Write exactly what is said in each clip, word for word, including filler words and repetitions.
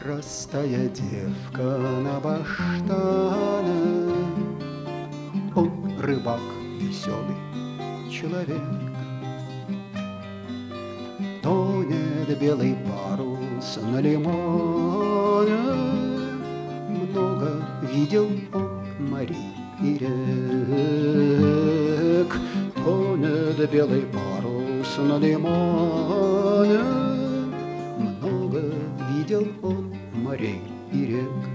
Простая девка на баштане, он рыбак, веселый человек. Тонет белый парус на лимоне, много видел он морей и рек. Тонет белый парус на лимоне, много видел он морей и рек.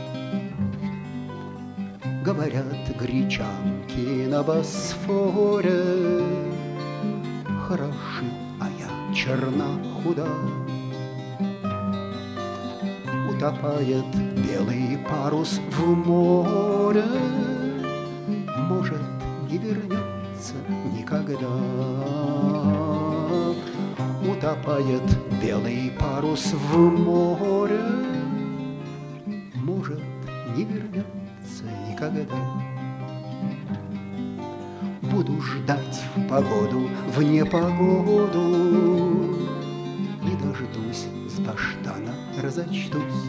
Говорят гречанки на Босфоре, хороши, а я черна худа. Утопает белый парус в море, может, не вернется никогда. Утопает белый парус в море, может, не вернется никогда. Буду ждать в погоду, в непогоду, не дождусь, с баштана разочтусь.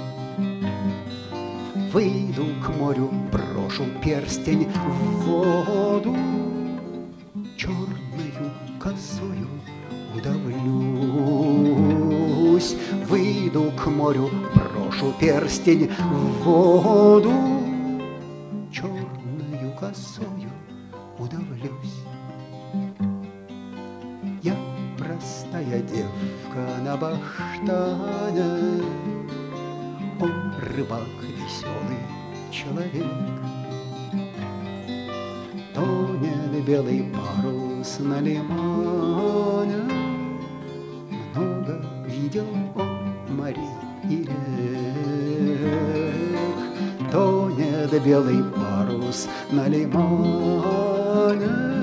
Выйду к морю, брошу перстень в воду, черною косою удавлюсь. Выйду к морю, брошу перстень в воду, черною косою удавлюсь. Я простая девка на баштане, он рыбак, веселый человек. Тонет белый парус на лимоне, много видел он морей и рек. Тонет белый парус на лимоне,